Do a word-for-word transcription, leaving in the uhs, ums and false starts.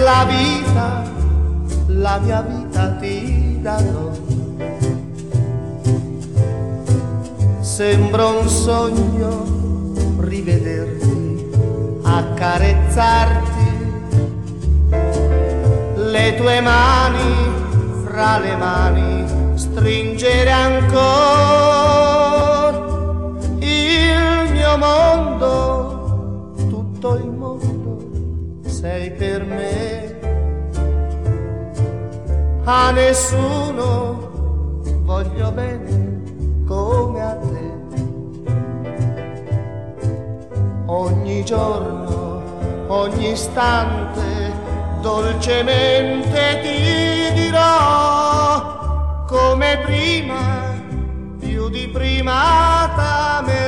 la vita, la mia vita ti darò. Sembra un sogno rivederti, accarezzarti, le tue mani fra le mani stringere ancora. Il mio mondo, tutto il mondo sei per me. A nessuno voglio bene come a te. Ogni giorno, ogni istante, dolcemente ti dirò come prima, più di prima t'amerò.